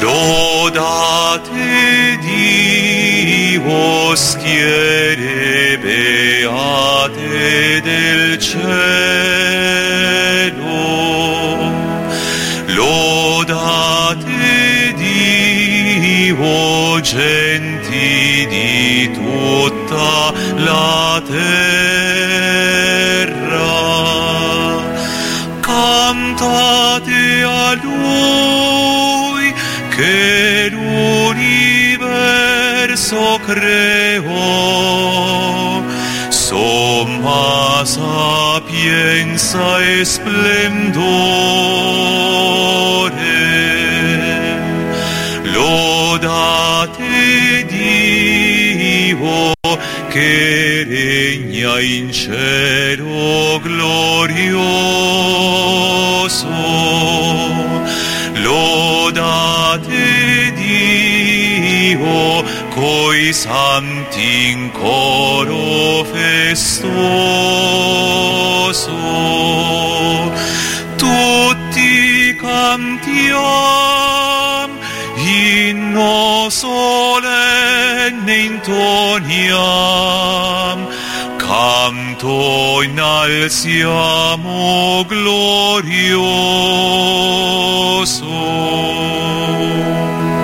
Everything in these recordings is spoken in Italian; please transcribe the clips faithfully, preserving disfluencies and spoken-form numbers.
Lodate Dio, schiere beate del cielo. Lodate Dio, genti di tutta la terra. Cantate a Lui che l'universo creò, somma sapienza e splendore. Lodate Dio che regna in cielo glorioso. Lodate Dio coi santi in coro festoso. Tutti cantiam, inno solenne intoniam, canto innalziamo glorioso.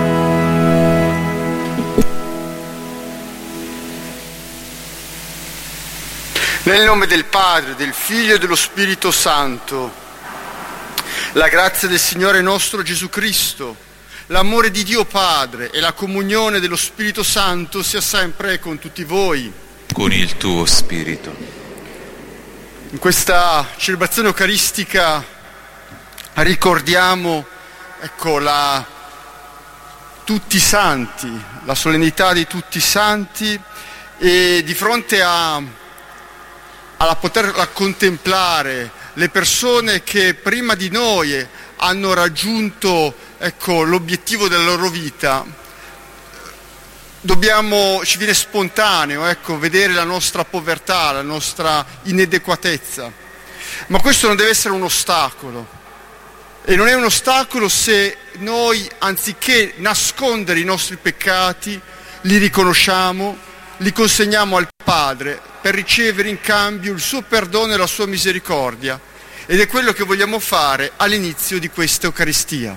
Nel nome del Padre, del Figlio e dello Spirito Santo, la grazia del Signore nostro Gesù Cristo, l'amore di Dio Padre e la comunione dello Spirito Santo sia sempre con tutti voi. Con il tuo spirito. In questa celebrazione eucaristica ricordiamo, ecco, la, tutti i santi, la solennità di tutti i santi, e di fronte a alla poterla contemplare, le persone che prima di noi hanno raggiunto, ecco, l'obiettivo della loro vita, dobbiamo, ci viene spontaneo, ecco, vedere la nostra povertà, la nostra inadeguatezza. Ma questo non deve essere un ostacolo. E non è un ostacolo se noi, anziché nascondere i nostri peccati, li riconosciamo, li consegniamo al Padre per ricevere in cambio il suo perdono e la sua misericordia. Ed è quello che vogliamo fare all'inizio di questa Eucaristia.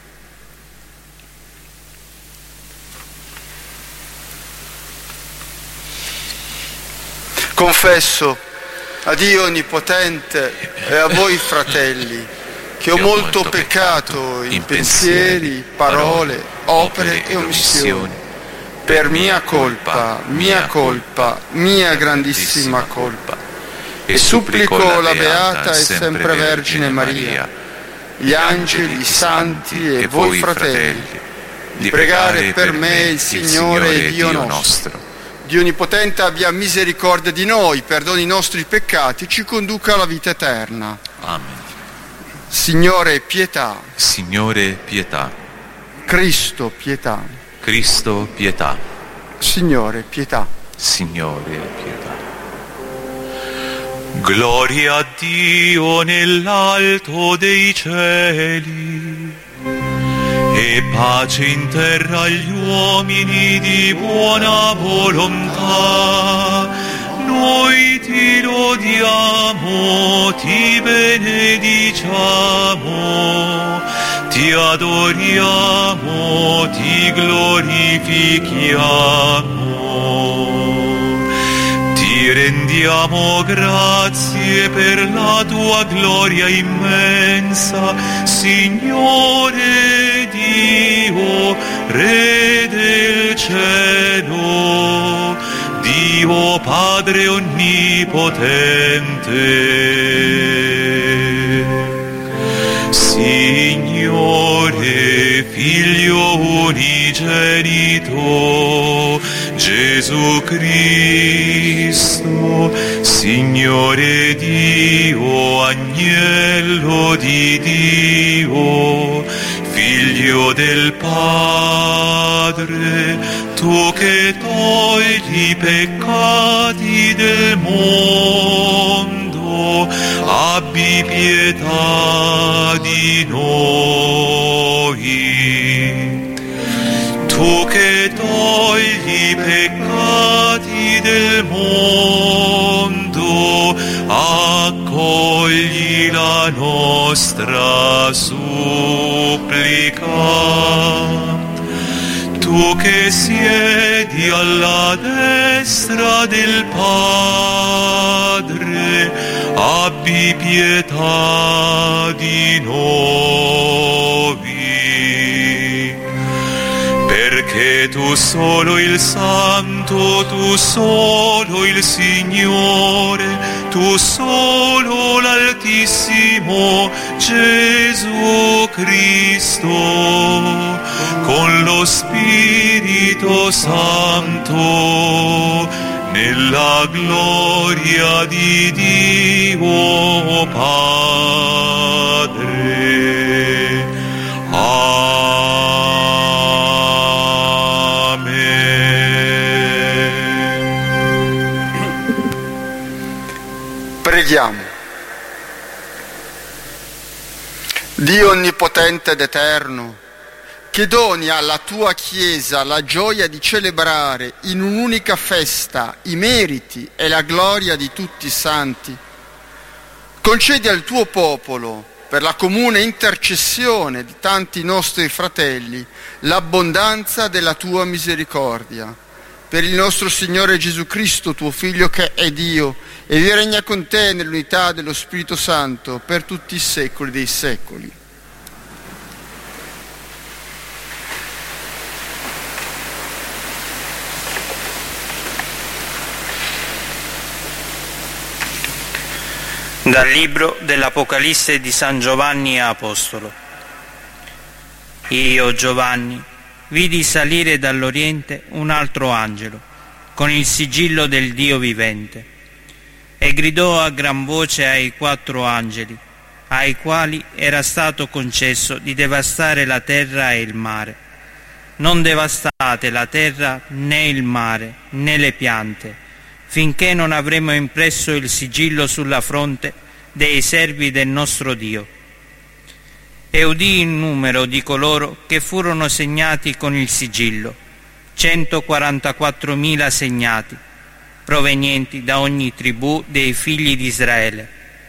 Confesso a Dio Onnipotente e a voi fratelli che ho molto peccato in pensieri, parole, opere e omissioni. Per mia colpa, mia colpa, mia grandissima colpa. E supplico la Beata e sempre Vergine Maria, gli angeli, i santi e voi fratelli, di pregare per me il Signore e Dio nostro. Dio Onnipotente abbia misericordia di noi, perdoni i nostri peccati e ci conduca alla vita eterna. Amen. Signore, pietà. Signore, pietà. Cristo, pietà. Cristo, pietà. Signore, pietà. Signore, pietà. Gloria a Dio nell'alto dei cieli e pace in terra agli uomini di buona volontà. Noi ti lodiamo, ti benediciamo, ti adoriamo, ti glorifichiamo. Ti rendiamo grazie per la tua gloria immensa, Signore Dio, Re del cielo, Dio Padre Onnipotente. Signore, Figlio unigenito, Gesù Cristo, Signore Dio, Agnello di Dio, Figlio del Padre, tu che togli i peccati del mondo, abbi pietà di noi. Tu che togli i peccati del mondo, accogli la nostra supplica. Tu che siedi alla destra del Padre, abbi pietà di noi. Perché tu solo il Santo, tu solo il Signore, tu solo l'Altissimo Gesù Cristo, con lo Spirito Santo, nella gloria di Dio Padre. Amen. Preghiamo. Dio onnipotente ed eterno, che doni alla tua Chiesa la gioia di celebrare in un'unica festa i meriti e la gloria di tutti i santi, concedi al tuo popolo, per la comune intercessione di tanti nostri fratelli, l'abbondanza della tua misericordia. Per il nostro Signore Gesù Cristo, tuo Figlio che è Dio, e vi regna con te nell'unità dello Spirito Santo per tutti i secoli dei secoli. Dal libro dell'Apocalisse di San Giovanni Apostolo. Io, Giovanni, vidi salire dall'Oriente un altro angelo, con il sigillo del Dio vivente, e gridò a gran voce ai quattro angeli, ai quali era stato concesso di devastare la terra e il mare. Non devastate la terra, né il mare, né le piante, finché non avremo impresso il sigillo sulla fronte dei servi del nostro Dio. E udì il numero di coloro che furono segnati con il sigillo, centoquarantaquattromila segnati, provenienti da ogni tribù dei figli di Israele.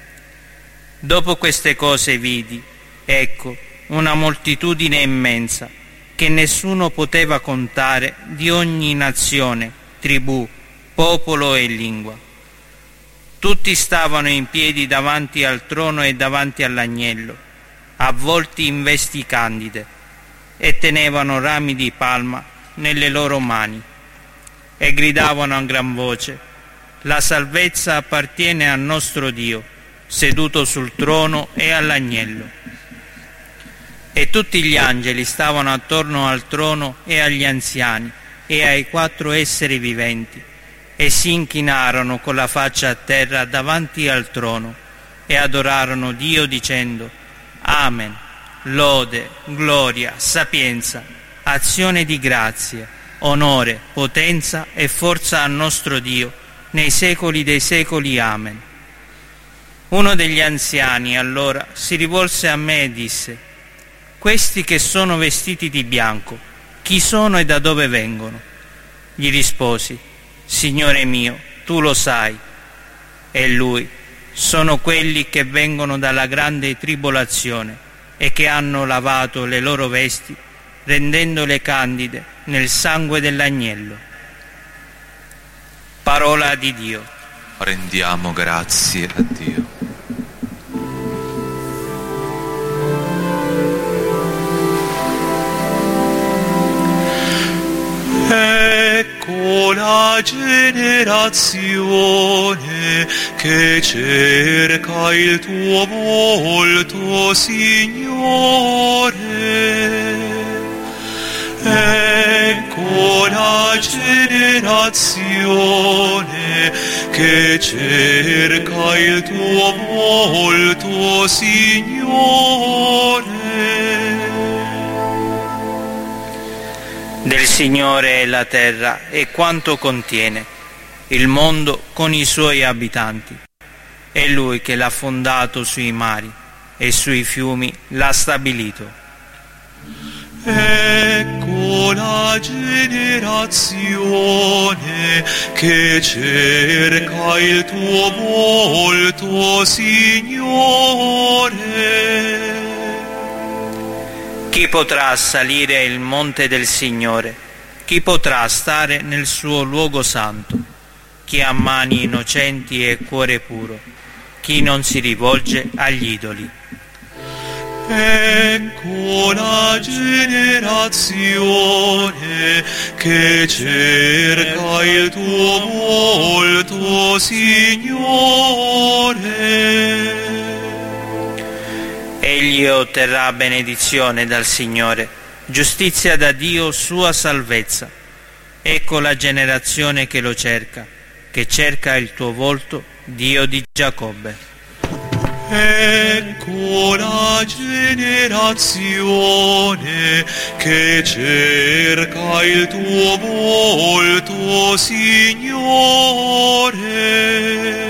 Dopo queste cose vidi, ecco, una moltitudine immensa, che nessuno poteva contare, di ogni nazione, tribù, popolo e lingua. Tutti stavano in piedi davanti al trono e davanti all'agnello, avvolti in vesti candide, e tenevano rami di palma nelle loro mani, e gridavano a gran voce: la salvezza appartiene al nostro Dio, seduto sul trono e all'agnello. E tutti gli angeli stavano attorno al trono e agli anziani e ai quattro esseri viventi, e si inchinarono con la faccia a terra davanti al trono e adorarono Dio dicendo: Amen, lode, gloria, sapienza, azione di grazia, onore, potenza e forza al nostro Dio nei secoli dei secoli. Amen. Uno degli anziani allora si rivolse a me e disse: questi che sono vestiti di bianco, chi sono e da dove vengono? Gli risposi: Signore mio, tu lo sai. E lui: sono quelli che vengono dalla grande tribolazione e che hanno lavato le loro vesti, rendendole candide nel sangue dell'agnello. Parola di Dio. Rendiamo grazie a Dio. Ecco la generazione che cerca il tuo volto, Signore. Ecco la generazione che cerca il tuo volto, Signore. Del Signore è la terra e quanto contiene, il mondo con i suoi abitanti. È Lui che l'ha fondato sui mari e sui fiumi l'ha stabilito. Ecco la generazione che cerca il tuo volto, Signore. Chi potrà salire il monte del Signore? Chi potrà stare nel suo luogo santo? Chi ha mani innocenti e cuore puro, chi non si rivolge agli idoli. Ecco la generazione che cerca il tuo volto, Signore. Egli otterrà benedizione dal Signore, giustizia da Dio, sua salvezza. Ecco la generazione che lo cerca, che cerca il tuo volto, Dio di Giacobbe. Ecco la generazione che cerca il tuo volto, Signore.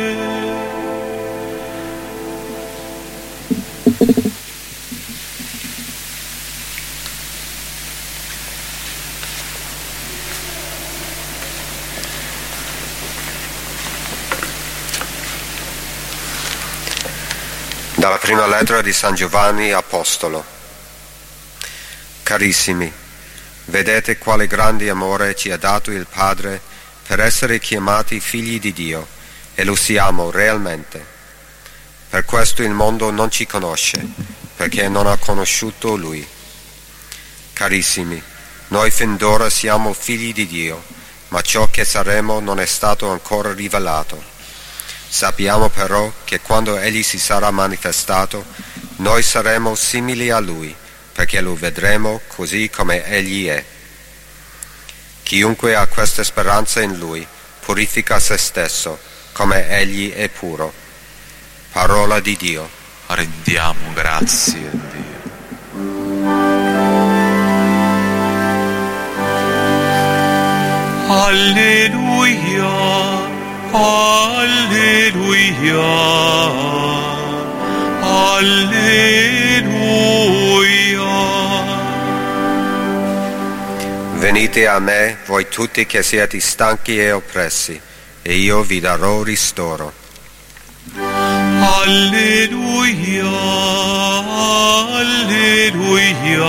Dalla prima lettera di San Giovanni Apostolo. Carissimi, vedete quale grande amore ci ha dato il Padre per essere chiamati figli di Dio, e lo siamo realmente. Per questo il mondo non ci conosce, perché non ha conosciuto Lui. Carissimi, noi fin d'ora siamo figli di Dio, ma ciò che saremo non è stato ancora rivelato. Sappiamo però che quando Egli si sarà manifestato, noi saremo simili a Lui, perché lo vedremo così come Egli è. Chiunque ha questa speranza in Lui purifica se stesso, come Egli è puro. Parola di Dio. Rendiamo grazie a Dio. Alleluia. Alleluia, alleluia. Venite a me, voi tutti che siete stanchi e oppressi, e io vi darò ristoro. Alleluia, alleluia,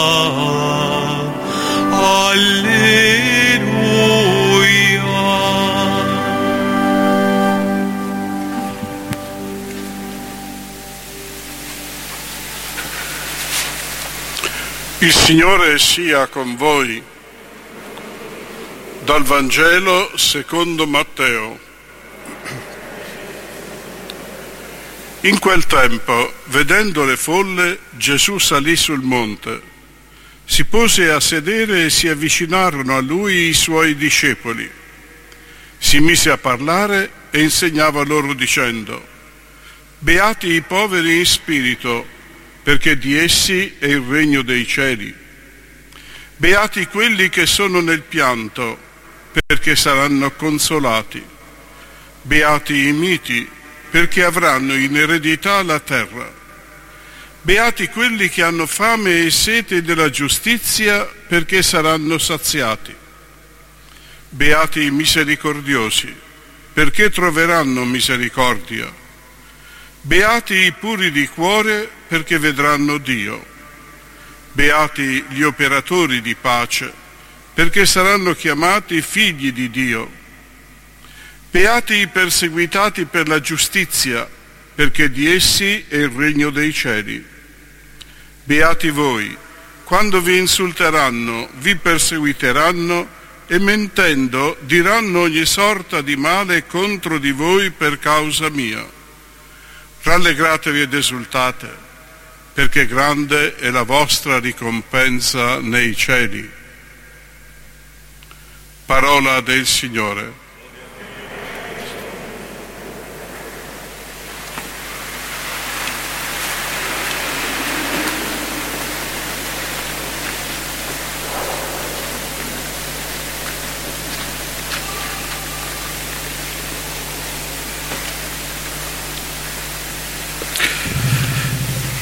alleluia. Il Signore sia con voi. Dal Vangelo secondo Matteo. In quel tempo, vedendo le folle, Gesù salì sul monte. Si pose a sedere e si avvicinarono a lui i suoi discepoli. Si mise a parlare e insegnava loro dicendo: Beati i poveri in spirito, perché di essi è il regno dei cieli. Beati quelli che sono nel pianto, perché saranno consolati. Beati i miti, perché avranno in eredità la terra. Beati quelli che hanno fame e sete della giustizia, perché saranno saziati. Beati i misericordiosi, perché troveranno misericordia. Beati i puri di cuore, perché vedranno Dio. Beati gli operatori di pace, perché saranno chiamati figli di Dio. Beati i perseguitati per la giustizia, perché di essi è il regno dei cieli. Beati voi, quando vi insulteranno, vi perseguiteranno e mentendo diranno ogni sorta di male contro di voi per causa mia. Rallegratevi ed esultate, perché grande è la vostra ricompensa nei cieli. Parola del Signore.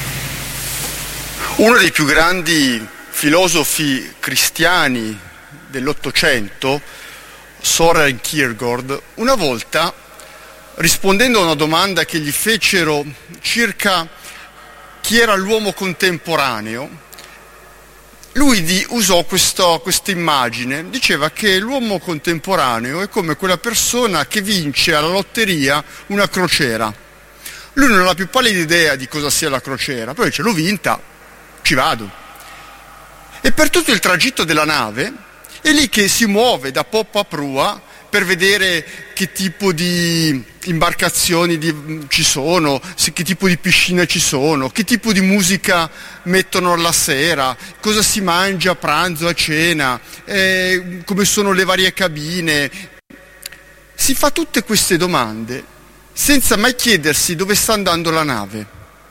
Uno dei più grandi filosofi cristiani dell'Ottocento, Søren Kierkegaard, una volta, rispondendo a una domanda che gli fecero circa chi era l'uomo contemporaneo, lui di, usò questa immagine, diceva che l'uomo contemporaneo è come quella persona che vince alla lotteria una crociera. Lui non ha la più pallida idea di cosa sia la crociera, poi dice: l'ho vinta, ci vado. E per tutto il tragitto della nave è lì che si muove da poppa a prua per vedere che tipo di imbarcazioni di, ci sono, che tipo di piscine ci sono, che tipo di musica mettono alla sera, cosa si mangia a pranzo, a cena, eh, come sono le varie cabine. Si fa tutte queste domande senza mai chiedersi dove sta andando la nave.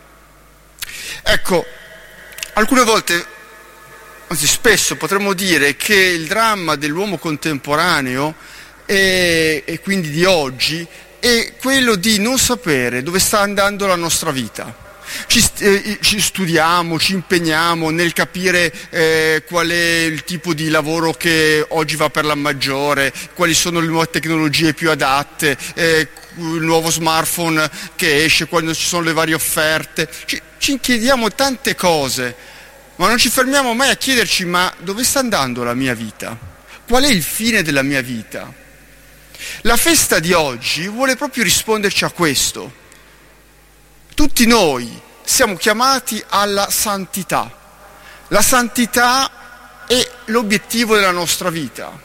Ecco, alcune volte, anzi spesso potremmo dire che il dramma dell'uomo contemporaneo e, e quindi di oggi è quello di non sapere dove sta andando la nostra vita. Ci, eh, ci studiamo, ci impegniamo nel capire eh, qual è il tipo di lavoro che oggi va per la maggiore, quali sono le nuove tecnologie più adatte, eh, il nuovo smartphone che esce, quando ci sono le varie offerte. Ci, ci chiediamo tante cose, ma non ci fermiamo mai a chiederci: ma dove sta andando la mia vita? Qual è il fine della mia vita? La festa di oggi vuole proprio risponderci a questo. Tutti noi siamo chiamati alla santità. La santità è l'obiettivo della nostra vita.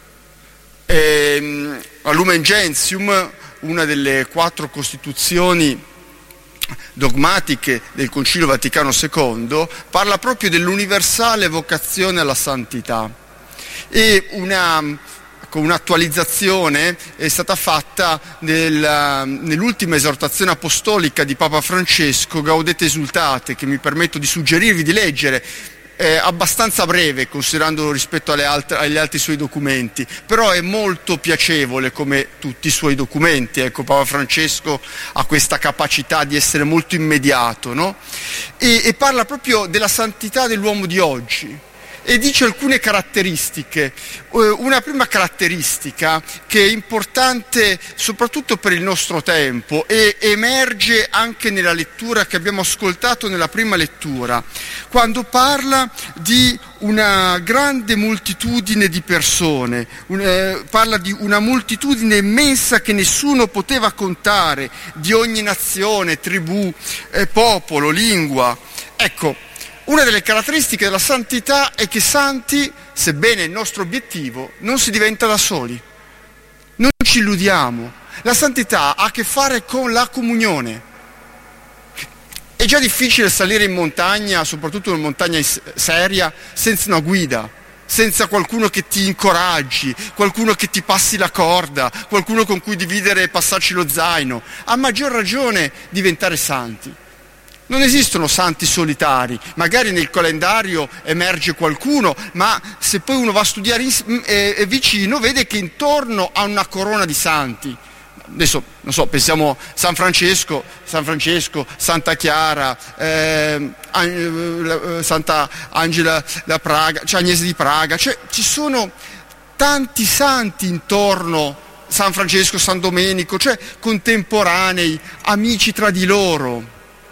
E, la Lumen Gentium, una delle quattro costituzioni dogmatiche del Concilio Vaticano secondo, parla proprio dell'universale vocazione alla santità. E una un'attualizzazione è stata fatta nel, nell'ultima esortazione apostolica di Papa Francesco, Gaudete Exsultate, che mi permetto di suggerirvi di leggere. È abbastanza breve considerando rispetto alle altre, agli altri suoi documenti, però è molto piacevole come tutti i suoi documenti. Ecco, Papa Francesco ha questa capacità di essere molto immediato, no? E, e parla proprio della santità dell'uomo di oggi. E dice alcune caratteristiche. Una prima caratteristica che è importante soprattutto per il nostro tempo e emerge anche nella lettura che abbiamo ascoltato nella prima lettura, quando parla di una grande moltitudine di persone, un, eh, parla di una moltitudine immensa che nessuno poteva contare, di ogni nazione, tribù, eh, popolo, lingua. Ecco, una delle caratteristiche della santità è che santi, sebbene il nostro obiettivo, non si diventa da soli. Non ci illudiamo. La santità ha a che fare con la comunione. È già difficile salire in montagna, soprattutto in montagna seria, senza una guida, senza qualcuno che ti incoraggi, qualcuno che ti passi la corda, qualcuno con cui dividere e passarci lo zaino. A maggior ragione diventare santi. Non esistono santi solitari, magari nel calendario emerge qualcuno, ma se poi uno va a studiare in, eh, eh, vicino vede che intorno a una corona di santi, adesso non so, pensiamo a San Francesco, San Francesco, Santa Chiara, eh, An- Santa Angela da Praga, cioè Agnese di Praga, cioè ci sono tanti santi intorno, San Francesco, San Domenico, cioè contemporanei, amici tra di loro.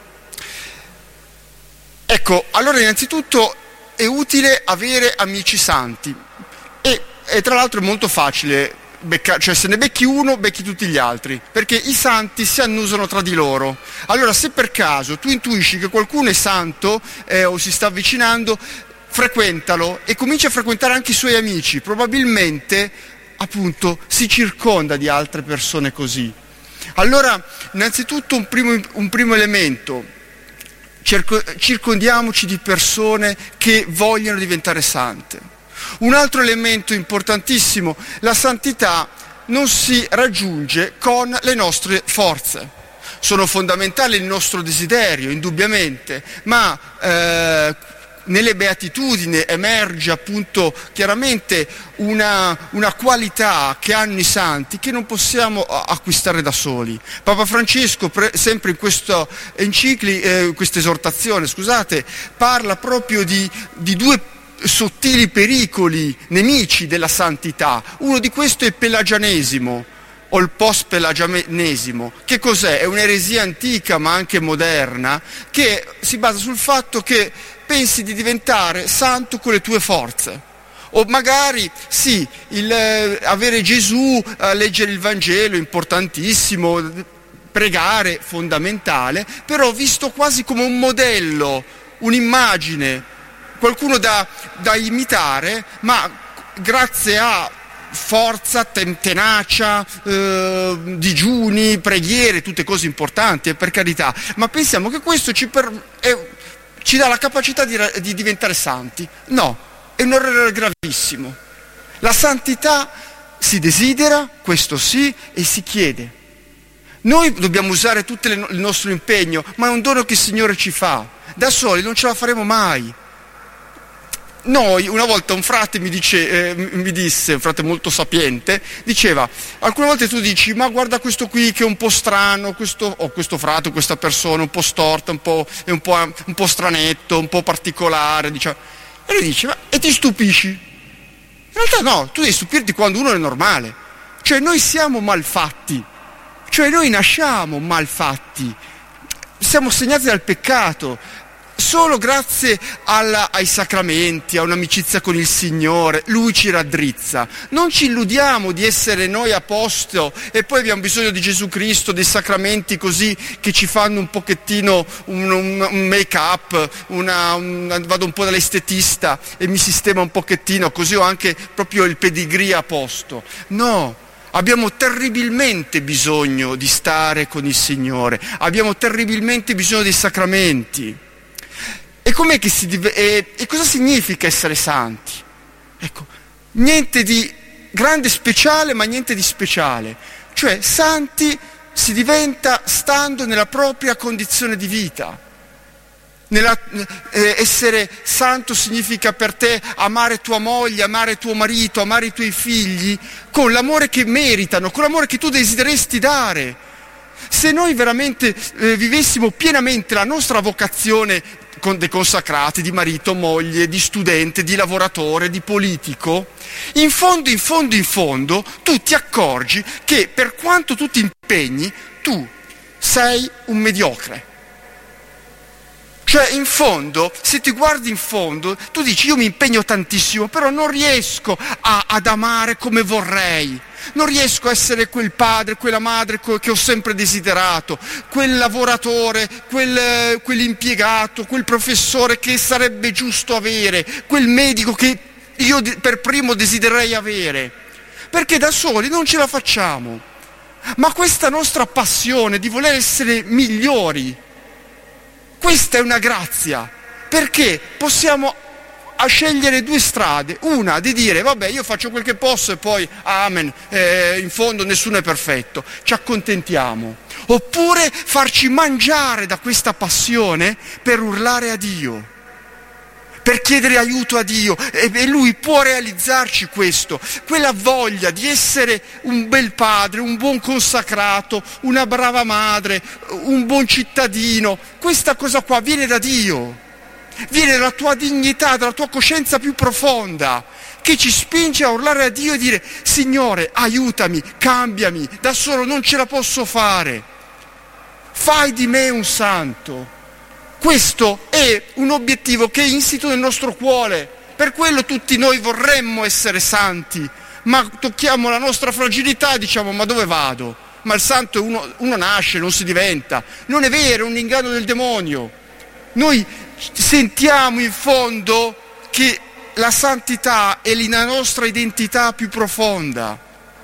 Ecco, allora innanzitutto è utile avere amici santi e, e tra l'altro è molto facile, becca, cioè se ne becchi uno becchi tutti gli altri, perché i santi si annusano tra di loro. Allora se per caso tu intuisci che qualcuno è santo eh, o si sta avvicinando, frequentalo e comincia a frequentare anche i suoi amici, probabilmente appunto si circonda di altre persone così. Allora innanzitutto un primo, un primo elemento: circondiamoci di persone che vogliono diventare sante. Un altro elemento importantissimo: la santità non si raggiunge con le nostre forze. Sono fondamentali il nostro desiderio, indubbiamente, ma eh, nelle beatitudini emerge appunto chiaramente una, una qualità che hanno i santi che non possiamo acquistare da soli. Papa Francesco, pre, sempre in questa enciclica, eh, questa esortazione, scusate, parla proprio di, di due sottili pericoli, nemici della santità. Uno di questi è il pelagianesimo o il post-pelagianesimo. Che cos'è? È un'eresia antica ma anche moderna, che si basa sul fatto che pensi di diventare santo con le tue forze. O magari sì, il, eh, avere Gesù, eh, leggere il Vangelo, importantissimo, pregare, fondamentale, però visto quasi come un modello, un'immagine, qualcuno da, da imitare, ma grazie a forza, tenacia, eh, digiuni, preghiere, tutte cose importanti, eh, per carità, ma pensiamo che questo ci, per, eh, ci dà la capacità di, di diventare santi. No. È un errore gravissimo. La santità si desidera, questo sì, e si chiede. Noi dobbiamo usare tutto il nostro impegno, ma è un dono che il Signore ci fa. Da soli non ce la faremo mai. Noi, una volta un frate mi, dice, eh, mi disse, un frate molto sapiente, diceva, alcune volte tu dici, ma guarda questo qui che è un po' strano, questo, o questo frate, questa persona un po' storta, un po', è un po', un po' stranetto, un po' particolare, diciamo. E lui dice, ma e ti stupisci? In realtà no, tu devi stupirti quando uno è normale. Cioè noi siamo malfatti, cioè noi nasciamo malfatti, siamo segnati dal peccato. Solo grazie alla, ai sacramenti, a un'amicizia con il Signore, Lui ci raddrizza. Non ci illudiamo di essere noi a posto e poi abbiamo bisogno di Gesù Cristo, dei sacramenti così che ci fanno un pochettino un, un, un make-up, una, un, vado un po' dall'estetista e mi sistema un pochettino, così ho anche proprio il pedigree a posto. No! Abbiamo terribilmente bisogno di stare con il Signore, abbiamo terribilmente bisogno dei sacramenti. E com'è che si div- e, e cosa significa essere santi? Ecco, niente di grande speciale, ma niente di speciale. Cioè, santi si diventa stando nella propria condizione di vita. Nella, eh, essere santo significa per te amare tua moglie, amare tuo marito, amare i tuoi figli con l'amore che meritano, con l'amore che tu desideresti dare. Se noi veramente eh, vivessimo pienamente la nostra vocazione con dei consacrati, di marito, moglie, di studente, di lavoratore, di politico, in fondo, in fondo, in fondo, tu ti accorgi che per quanto tu ti impegni, tu sei un mediocre. Cioè, in fondo, se ti guardi in fondo, tu dici, io mi impegno tantissimo, però non riesco a, ad amare come vorrei. Non riesco a essere quel padre, quella madre che ho sempre desiderato, quel lavoratore, quel, quell'impiegato, quel professore che sarebbe giusto avere, quel medico che io per primo desidererei avere. Perché da soli non ce la facciamo. Ma questa nostra passione di voler essere migliori, questa è una grazia, perché possiamo a scegliere due strade, una di dire vabbè io faccio quel che posso e poi amen, eh, in fondo nessuno è perfetto, ci accontentiamo, oppure farci mangiare da questa passione per urlare a Dio, per chiedere aiuto a Dio e, e Lui può realizzarci questo, quella voglia di essere un bel padre, un buon consacrato, una brava madre, un buon cittadino, questa cosa qua viene da Dio. Viene dalla tua dignità, dalla tua coscienza più profonda, che ci spinge a urlare a Dio e dire Signore, aiutami, cambiami, da solo non ce la posso fare, fai di me un santo. Questo è un obiettivo che è insito nel nostro cuore, per quello tutti noi vorremmo essere santi, ma tocchiamo la nostra fragilità e diciamo ma dove vado? Ma il santo è uno, uno nasce, non si diventa. Non è vero, è un inganno del demonio. Noi sentiamo in fondo che la santità è la nostra identità più profonda.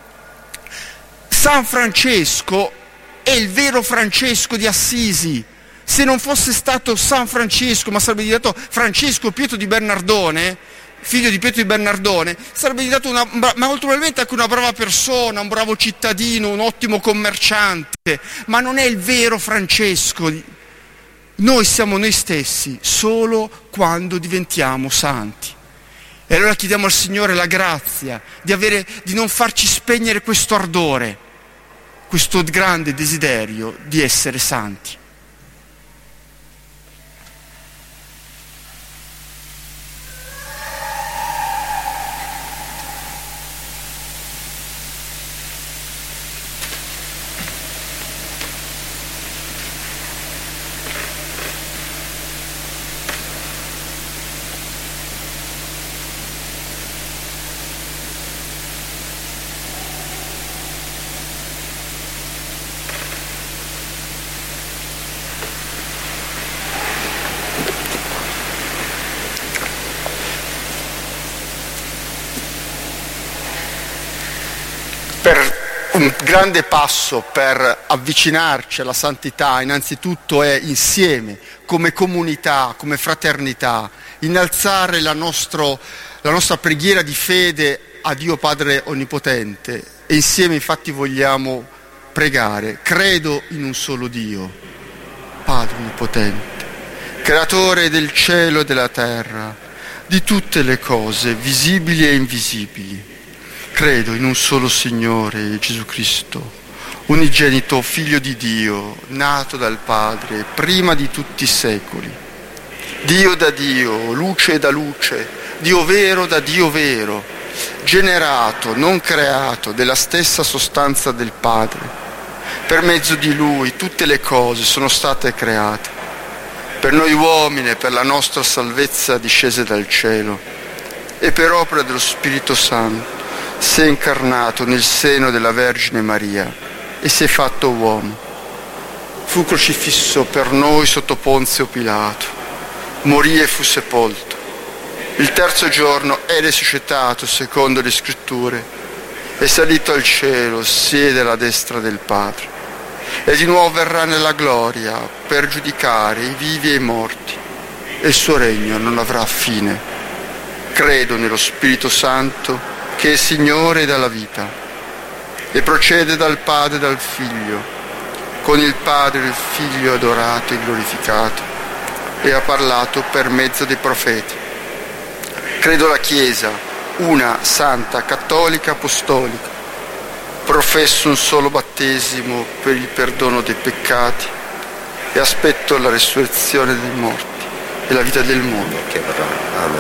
San Francesco è il vero Francesco di Assisi. Se non fosse stato San Francesco, ma sarebbe diventato Francesco Pietro di Bernardone, figlio di Pietro di Bernardone, sarebbe diventato una, ma molto probabilmente anche una brava persona, un bravo cittadino, un ottimo commerciante, ma non è il vero Francesco. Noi siamo noi stessi solo quando diventiamo santi. E allora chiediamo al Signore la grazia di, avere, di non farci spegnere questo ardore, questo grande desiderio di essere santi. per un grande passo per avvicinarci alla santità, innanzitutto è insieme, come comunità, come fraternità, innalzare la, nostro, la nostra preghiera di fede a Dio Padre Onnipotente, e insieme infatti vogliamo pregare: credo in un solo Dio, Padre Onnipotente, creatore del cielo e della terra, di tutte le cose visibili e invisibili. Credo in un solo Signore, Gesù Cristo, unigenito Figlio di Dio, nato dal Padre, prima di tutti i secoli. Dio da Dio, luce da luce, Dio vero da Dio vero, generato, non creato, della stessa sostanza del Padre. Per mezzo di Lui tutte le cose sono state create. Per noi uomini e per la nostra salvezza discese dal cielo, e per opera dello Spirito Santo si è incarnato nel seno della Vergine Maria e si è fatto uomo. Fu crocifisso per noi sotto Ponzio Pilato, morì e fu sepolto. Il terzo giorno è risuscitato secondo le Scritture, è salito al cielo, siede alla destra del Padre, e di nuovo verrà nella gloria per giudicare i vivi e i morti, e il suo regno non avrà fine. Credo nello Spirito Santo, che è Signore della vita, e procede dal Padre e dal Figlio, con il Padre e il Figlio adorato e glorificato, e ha parlato per mezzo dei profeti. Credo la Chiesa, una, santa, cattolica, apostolica, professo un solo battesimo per il perdono dei peccati, e aspetto la resurrezione dei morti e la vita del mondo che verrà. Amen.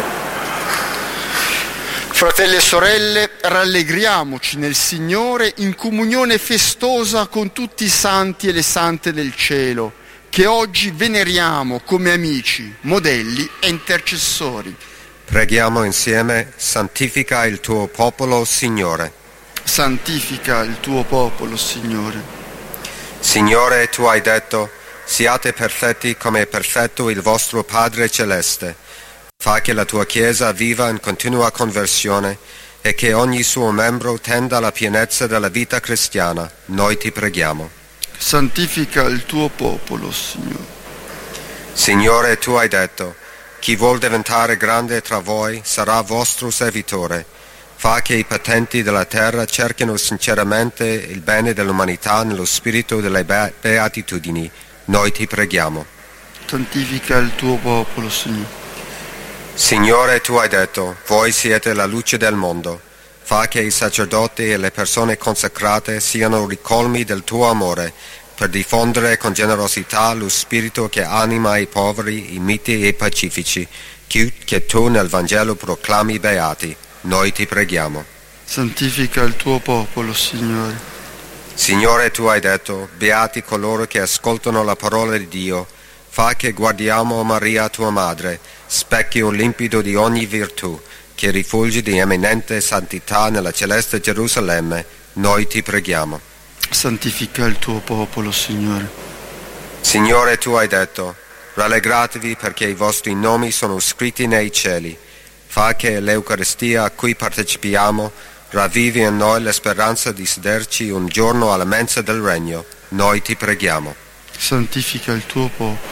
Fratelli e sorelle, rallegriamoci nel Signore in comunione festosa con tutti i santi e le sante del cielo, che oggi veneriamo come amici, modelli e intercessori. Preghiamo insieme: santifica il tuo popolo, Signore. Santifica il tuo popolo, Signore. Signore, tu hai detto: siate perfetti come è perfetto il vostro Padre Celeste. Fa che la tua Chiesa viva in continua conversione e che ogni suo membro tenda alla pienezza della vita cristiana. Noi ti preghiamo. Santifica il tuo popolo, Signore. Signore, tu hai detto: chi vuol diventare grande tra voi sarà vostro servitore. Fa che i potenti della terra cerchino sinceramente il bene dell'umanità nello spirito delle be- beatitudini. Noi ti preghiamo. Santifica il tuo popolo, Signore. Signore, tu hai detto: voi siete la luce del mondo. Fa che i sacerdoti e le persone consacrate siano ricolmi del tuo amore, per diffondere con generosità lo spirito che anima i poveri, i miti e i pacifici, che tu nel Vangelo proclami beati. Noi ti preghiamo. Santifica il tuo popolo, Signore. Signore, tu hai detto: beati coloro che ascoltano la parola di Dio. Fa che guardiamo Maria, tua madre, specchio limpido di ogni virtù, che rifuggi di eminente santità nella celeste Gerusalemme. Noi ti preghiamo. Santifica il tuo popolo, Signore. Signore, tu hai detto: rallegratevi perché i vostri nomi sono scritti nei cieli. Fa che l'Eucaristia a cui partecipiamo ravvivi in noi la speranza di sederci un giorno alla mensa del Regno. Noi ti preghiamo. Santifica il tuo popolo.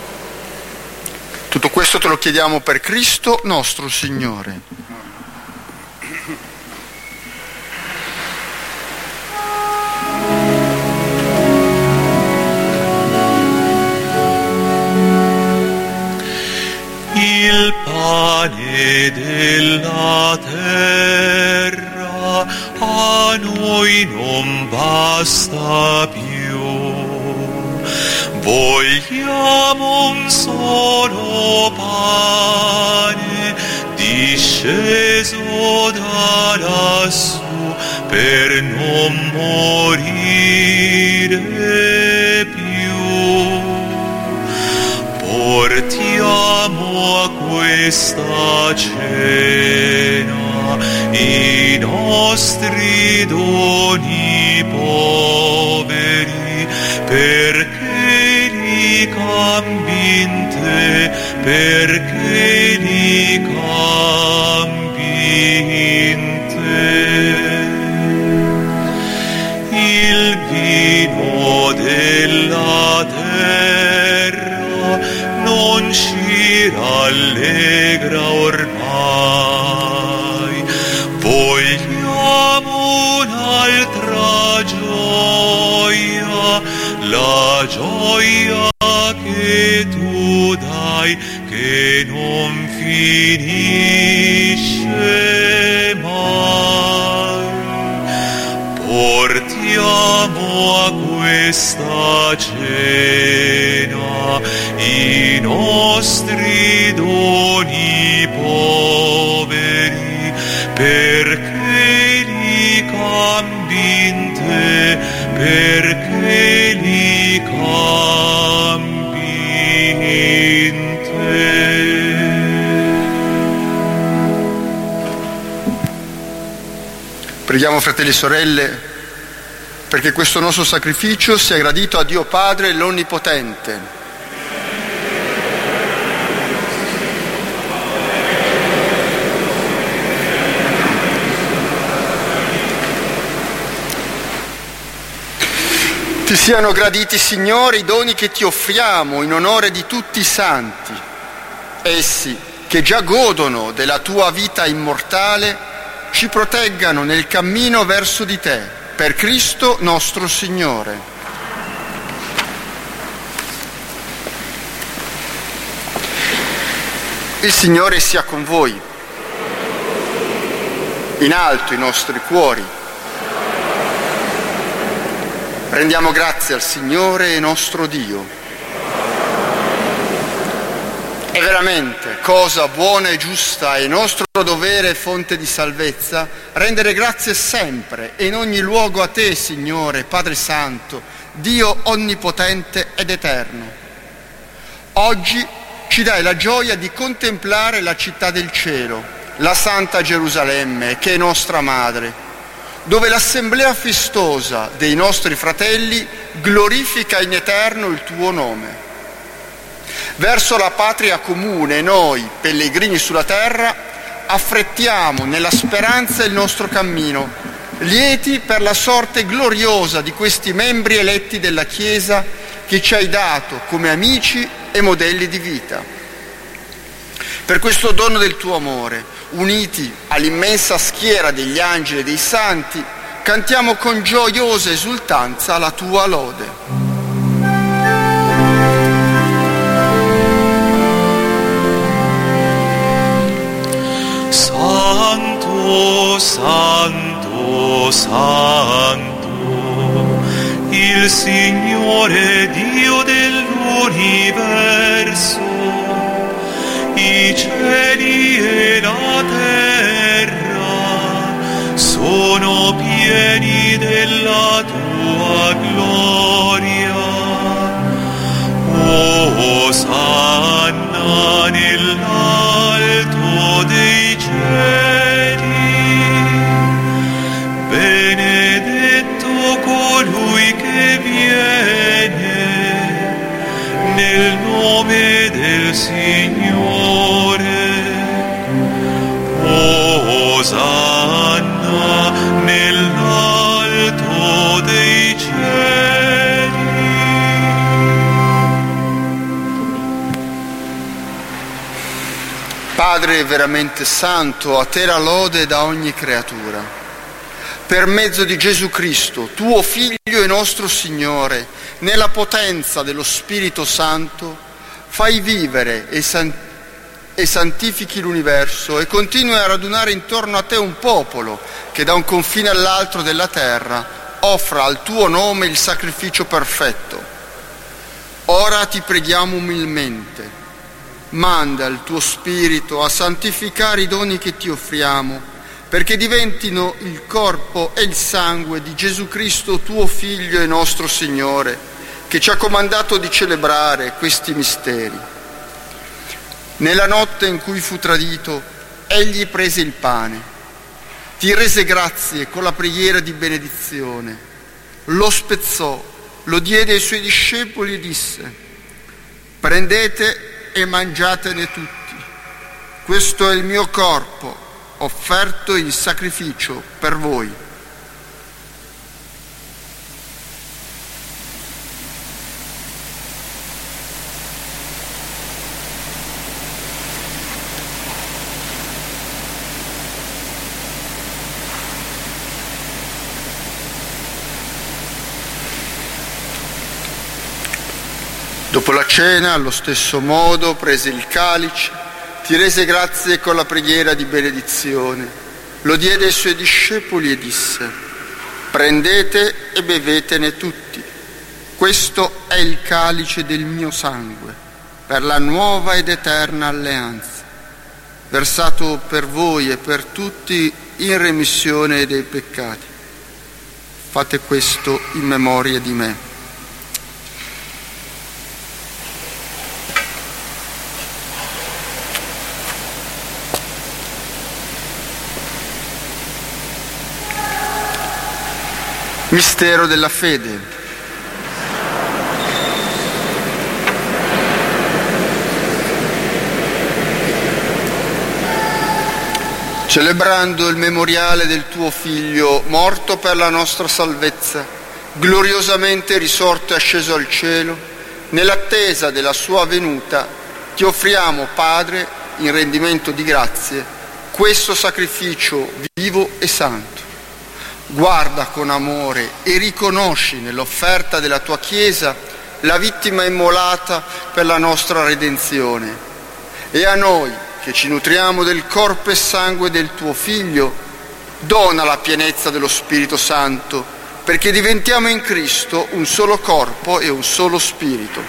Tutto questo te lo chiediamo per Cristo nostro Signore. Il pane della terra a noi non basta più. Vogliamo un solo pane disceso da lassù per non morire più. Portiamo a questa cena i nostri doni poveri, perché li cambi in te, perché li cambi in te. offriamo a questa cena i nostri doni poveri, perché li cambi in te, perché li cambi in te. Preghiamo, fratelli e sorelle, perché questo nostro sacrificio sia gradito a Dio Padre l'Onnipotente. Ti siano graditi, Signore, i doni che ti offriamo in onore di tutti i santi. Essi, che già godono della tua vita immortale, ci proteggano nel cammino verso di te, per Cristo nostro Signore. Il Signore sia con voi. In alto i nostri cuori. Rendiamo grazie al Signore nostro Dio. È veramente cosa buona e giusta e nostro dovere e fonte di salvezza rendere grazie sempre e in ogni luogo a te, Signore, Padre Santo, Dio onnipotente ed eterno. Oggi ci dai la gioia di contemplare la città del cielo, la Santa Gerusalemme, che è nostra Madre, dove l'assemblea festosa dei nostri fratelli glorifica in eterno il tuo nome. Verso la patria comune noi, pellegrini sulla terra, affrettiamo nella speranza il nostro cammino, lieti per la sorte gloriosa di questi membri eletti della Chiesa che ci hai dato come amici e modelli di vita. Per questo dono del tuo amore, uniti all'immensa schiera degli angeli e dei santi, cantiamo con gioiosa esultanza la tua lode. Santo, Santo, Santo, il Signore Dio dell'universo, i cieli e la terra sono pieni della tua gloria. Osanna nell'alto dei cieli, benedetto colui che viene nel nome del Signore. Osanna nell'alto dei cieli. Padre veramente santo, a te la lode da ogni creatura. Per mezzo di Gesù Cristo, tuo Figlio e nostro Signore, nella potenza dello Spirito Santo, fai vivere e, san- e santifichi l'universo e continui a radunare intorno a te un popolo che da un confine all'altro della terra offra al tuo nome il sacrificio perfetto. Ora ti preghiamo umilmente. Manda il tuo Spirito a santificare i doni che ti offriamo, perché diventino il corpo e il sangue di Gesù Cristo, tuo Figlio e nostro Signore, che ci ha comandato di celebrare questi misteri. Nella notte in cui fu tradito, egli prese il pane, ti rese grazie con la preghiera di benedizione, lo spezzò, lo diede ai suoi discepoli e disse: prendete e mangiatene tutti. Questo è il mio corpo, offerto in sacrificio per voi. Dopo la cena, allo stesso modo, prese il calice, ti rese grazie con la preghiera di benedizione, lo diede ai suoi discepoli e disse: Prendete e bevetene tutti. Questo è il calice del mio sangue, per la nuova ed eterna alleanza, versato per voi e per tutti in remissione dei peccati. Fate questo in memoria di me. Mistero della fede. Celebrando il memoriale del tuo Figlio, morto per la nostra salvezza, gloriosamente risorto e asceso al cielo, nell'attesa della sua venuta, ti offriamo, Padre, in rendimento di grazie, questo sacrificio vivo e santo. Guarda con amore e riconosci nell'offerta della tua Chiesa la vittima immolata per la nostra redenzione. E a noi, che ci nutriamo del corpo e sangue del tuo Figlio, dona la pienezza dello Spirito Santo, perché diventiamo in Cristo un solo corpo e un solo spirito.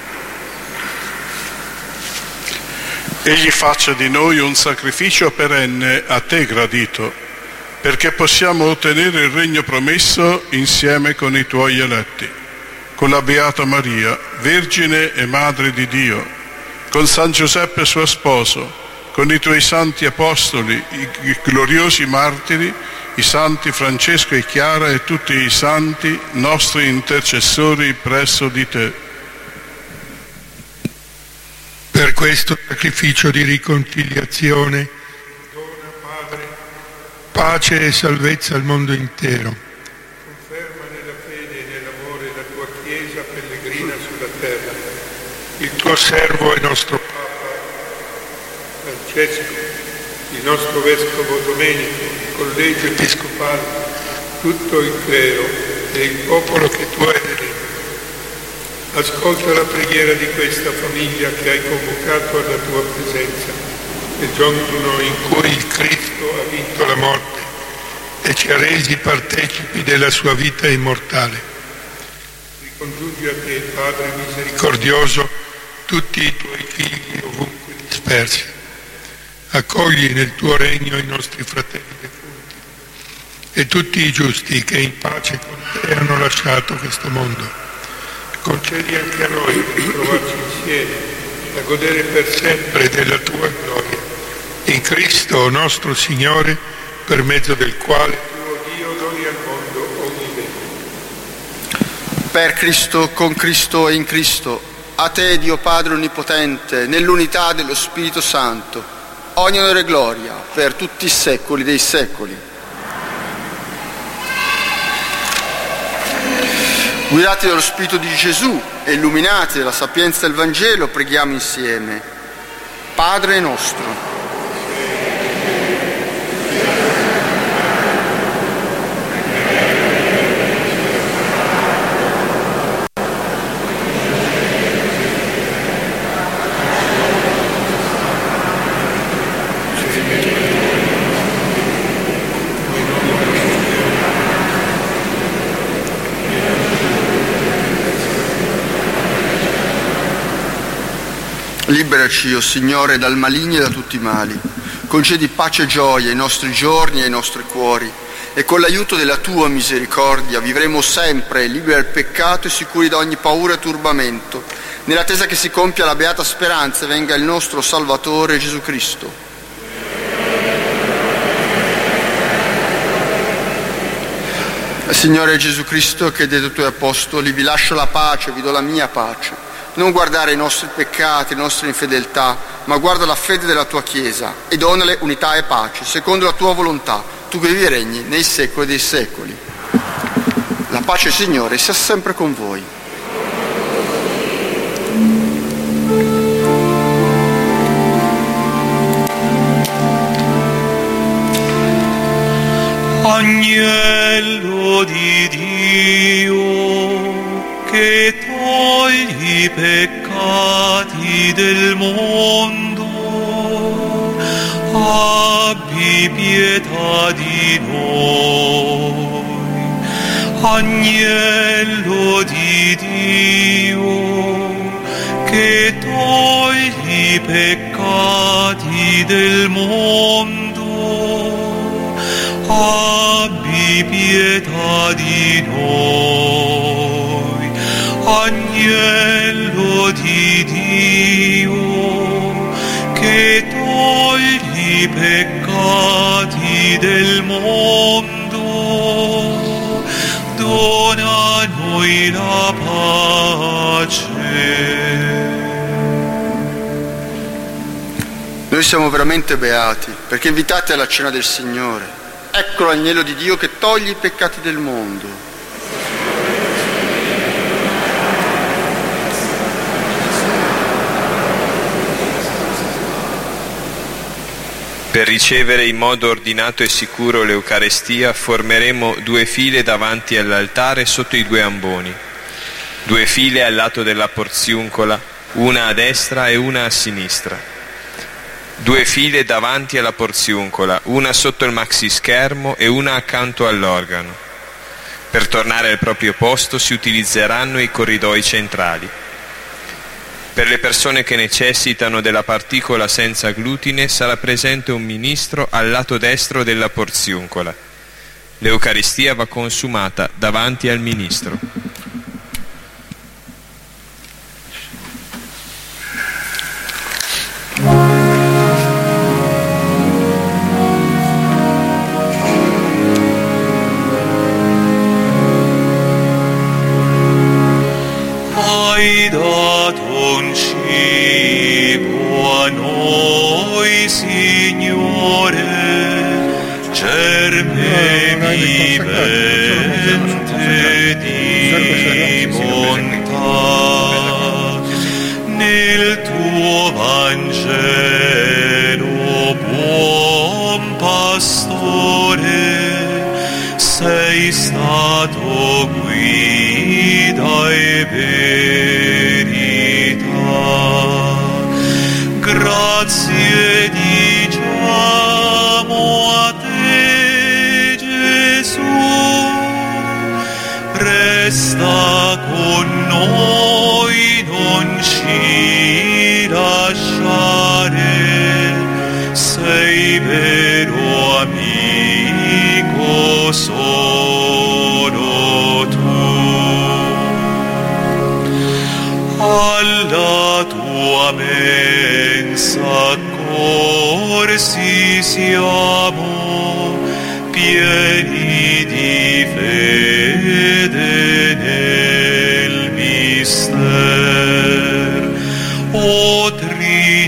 Egli faccia di noi un sacrificio perenne a te gradito, perché possiamo ottenere il regno promesso insieme con i tuoi eletti, con la Beata Maria, Vergine e Madre di Dio, con San Giuseppe suo sposo, con i tuoi santi apostoli, i gloriosi martiri, i santi Francesco e Chiara e tutti i santi nostri intercessori presso di te. Per questo sacrificio di riconciliazione, pace e salvezza al mondo intero. Conferma nella fede e nell'amore la tua Chiesa pellegrina sulla terra. Il tuo servo e nostro Papa Francesco, il nostro Vescovo Domenico, il Collegio Episcopale, tutto il clero e il popolo che tu hai eletto. Ascolta la preghiera di questa famiglia che hai convocato alla tua presenza, il giorno in cui il Cristo ha vinto la morte e ci ha resi partecipi della sua vita immortale. Ricongiungi a te, Padre misericordioso, tutti i tuoi figli ovunque dispersi. Accogli nel tuo regno i nostri fratelli defunti e tutti i giusti che in pace con te hanno lasciato questo mondo. Concedi anche a noi di trovarci insieme a godere per sempre della tua gloria. In Cristo nostro Signore, per mezzo del quale tuo Dio doni al mondo ogni bene. Per Cristo, con Cristo e in Cristo, a te Dio Padre Onnipotente, nell'unità dello Spirito Santo, ogni onore e gloria per tutti i secoli dei secoli. Guidati dallo Spirito di Gesù e illuminati dalla sapienza del Vangelo, preghiamo insieme. Padre nostro, liberaci, o Signore, dal maligno e da tutti i mali. Concedi pace e gioia ai nostri giorni e ai nostri cuori, e con l'aiuto della tua misericordia vivremo sempre liberi dal peccato e sicuri da ogni paura e turbamento, nell'attesa che si compia la beata speranza e venga il nostro Salvatore Gesù Cristo. Signore Gesù Cristo, che hai detto ai tuoi apostoli: vi lascio la pace, vi do la mia pace. Non guardare i nostri peccati, le nostre infedeltà, ma guarda la fede della tua Chiesa e donale unità e pace, secondo la tua volontà, tu che vivi e regni nei secoli dei secoli. La pace, Signore, sia sempre con voi. Agnello di Dio, che togli i peccati del mondo, abbi pietà di noi. Agnello di Dio, che togli i peccati del mondo, abbi pietà di noi. Agnello di Dio, che togli i peccati del mondo, dona a noi la pace. Noi siamo veramente beati, perché invitate alla cena del Signore. Ecco l'agnello di Dio che toglie i peccati del mondo. Per ricevere in modo ordinato e sicuro l'Eucarestia formeremo due file davanti all'altare sotto i due amboni, due file al lato della porziuncola, una a destra e una a sinistra, due file davanti alla porziuncola, una sotto il maxischermo e una accanto all'organo. Per tornare al proprio posto si utilizzeranno i corridoi centrali. Per le persone che necessitano della particola senza glutine sarà presente un ministro al lato destro della porziuncola. L'Eucaristia va consumata davanti al ministro. Hai dato un cibo a noi, Signore, germe vivente di bontà. Nel tuo Vangelo, buon pastore, sei stato guida e verità. Grazie diciamo a te, Gesù, resta con noi, non ci lasciare, sei vero amico solo tu. Alla tua mensa accorsi siamo, pieni di fede nel mister. O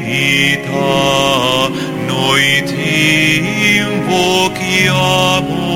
Trinità, noi ti invochiamo,